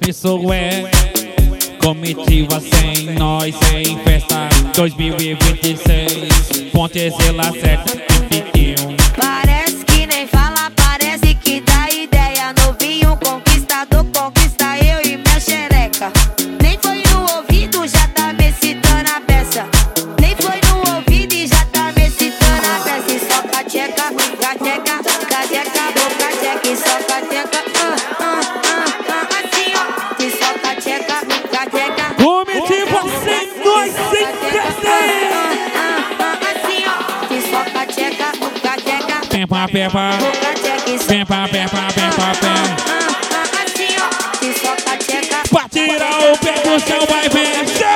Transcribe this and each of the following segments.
Isso é comitiva sem nós, sem festa 2026. Pontes ela certa, 21. Parece que nem fala, parece que dá ideia. Novinho conquistador, conquista eu e minha xereca. Nem foi no ouvido, já tá me citando a peça. Nem foi no ouvido e já tá me citando a peça. E só cateca, cateca, cateca, boca tcheca. E só cateca, assim ó. E só cateca, cateca. Comitiva sem nós, sem festa. Assim ó. E só cateca, cateca. Pempa, pempa. Pempa, pempa, pempa, pempa. Assim ó. E só cateca. Pra tirar o pé do chão, vai ver.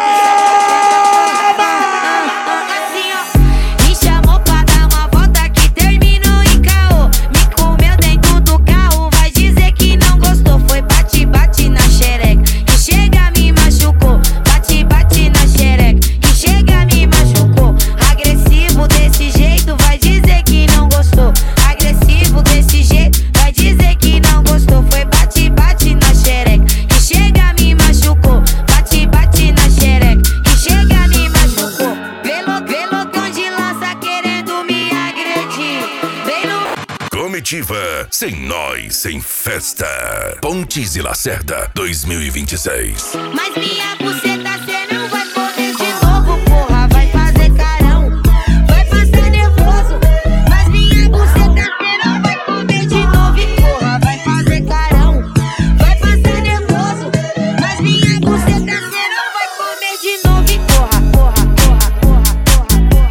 Assim ó. Me chamou pra dar uma volta que terminou em caô. Me comeu dentro do carro, vai dizer que não gostou. Foi bate, bate na xereca, que chega me machucou. Bate, bate na xereca, que chega me machucou. Agressivo desse jeito, vai dizer que não gostou. Agressivo desse jeito, vai dizer que não gostou. Foi bate, bate na xereca, que chega me machucou. Bate, bate na xereca, que chega me machucou. Pelotão de lança querendo me agredir. Vem no Comitiva sem nós, sem festa. Pontes e Lacerda 2026. mas minha buceta cê não vai poder de novo, porra. Vai fazer carão, vai passar nervoso. Mas minha buceta cê não vai comer de novo, porra. Vai fazer carão, vai passar nervoso. Mas minha buceta cê não vai comer de novo, porra, porra, porra, porra, porra,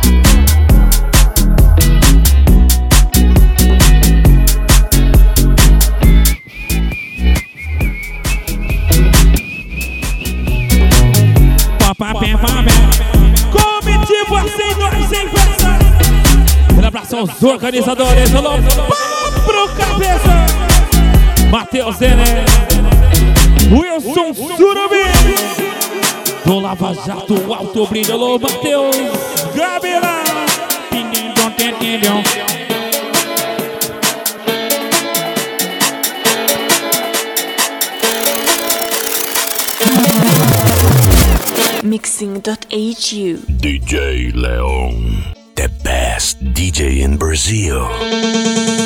Papa, pempa, pempa. Comitiva sem nós, sem festa. Um abraço aos organizadores. Alô, pro cabeça. Matheus Zené. Wilson Surubim. Do Lava Jato, Alto Brilho. Alô, Matheus Gabriela. Mixing.hu DJ Leon, the best DJ in Brazil.